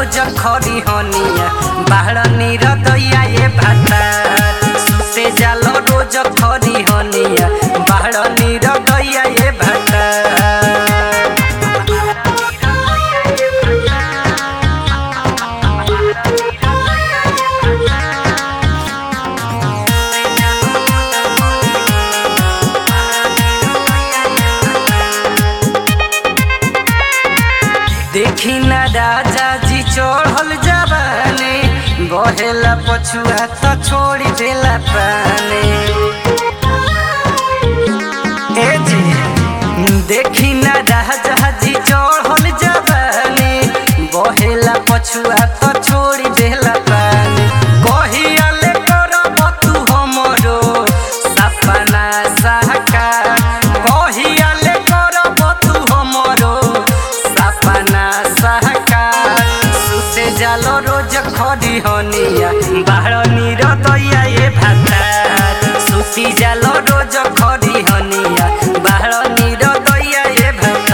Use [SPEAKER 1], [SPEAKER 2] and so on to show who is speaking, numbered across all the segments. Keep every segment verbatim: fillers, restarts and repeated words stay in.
[SPEAKER 1] रोज खरी हनिया बाहर निरदैया ये भाता सुते जालो रोज खरी हनिया बाहर निरदैया ये भाता देखी ना राजा जी चढ़ल जवानी बहेला पछुआ तो छोड़ी देला पानी ए जी देखी ना राजा जी चढ़ल जवानी बहेला पछुआ तो छोड़ी देला पानी कहिया ले करब तू हमरो सपना साकार कहिया ले करब तू हमरो सपना साकार सुते जालो रोज खरी हनिया बाहर निरदैया ये भाता सुती जालो रोज खरी हनिया बाहर निरदैया ये भाता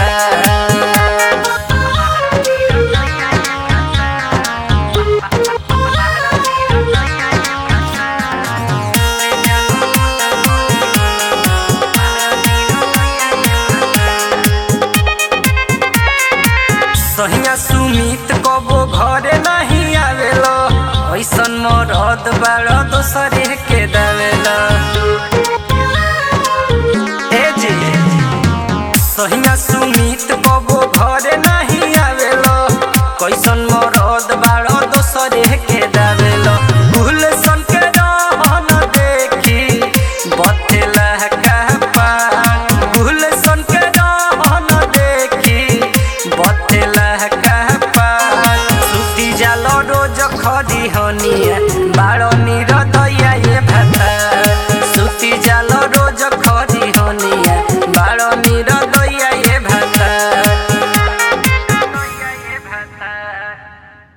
[SPEAKER 1] सहिया सुमित कबो घरे नहीं आवेला ऐसन मरद बाड़ दोसरे के दावेला ए जी सहिया सुमित कबो घरे नहीं आवेला कैसन मरद बाड़ दोसरे के दावेला गुलशन के रहन देखी बथेला कहपा गुलशन के रहन देखी बथेला जालो रोज खरी हनिया बाड़ो नि